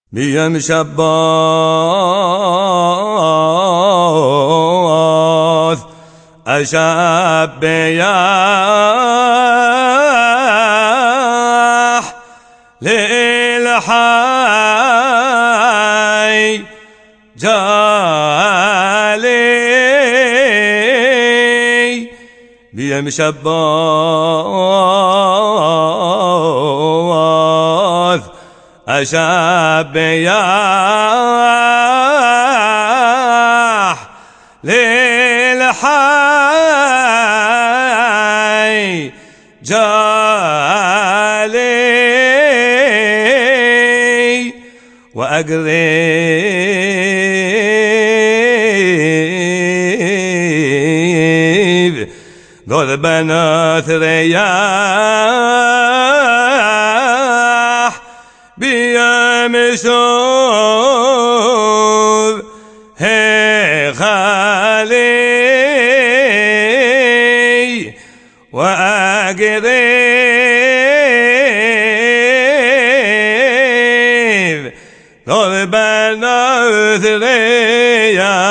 بیم شباز اشب بیح للحي جالي بیم شباز اشب بیح للحي جالي وأقرب ذو البنات رياح بيمشور هي خالي وأقرب ذو البنات رياح